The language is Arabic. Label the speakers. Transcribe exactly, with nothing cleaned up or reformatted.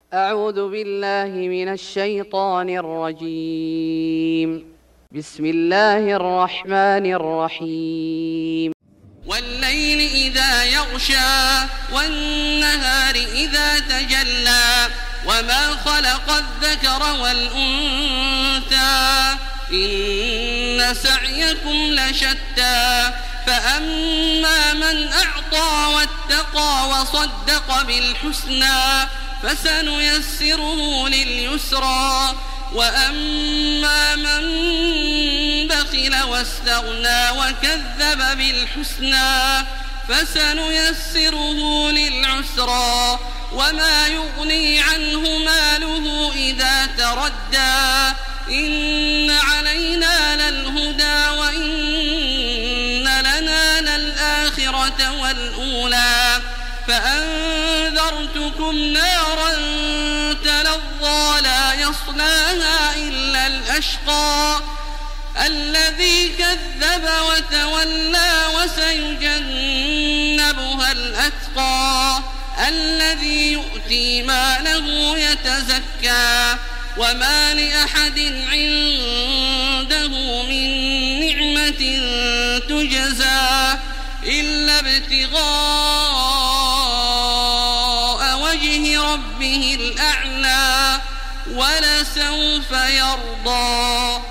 Speaker 1: أعوذ بالله من الشيطان الرجيم. بسم الله الرحمن الرحيم.
Speaker 2: والليل إذا يغشى والنهار إذا تجلى وما خلق الذكر والأنثى إن سعيكم لشتى فأما من أعطى واتقى وصدق بالحسنى فسنيسره لليسرى وأما من بخل واستغنى وكذب بالحسنى فسنيسره للعسرى وما يغني عنه ماله إذا تردى إن علينا للهدى وإن لنا للآخرة والأولى فأنذرتكم نارا تلظى لا يصلاها إلا الأشقى الذي كذب وتولى وسيجنبها الأتقى الذي يؤتي ماله يتزكى وما لأحد عنده من نعمة تجزى إلا ابتغاء وجه ربه الأعلى ولسوف يرضى.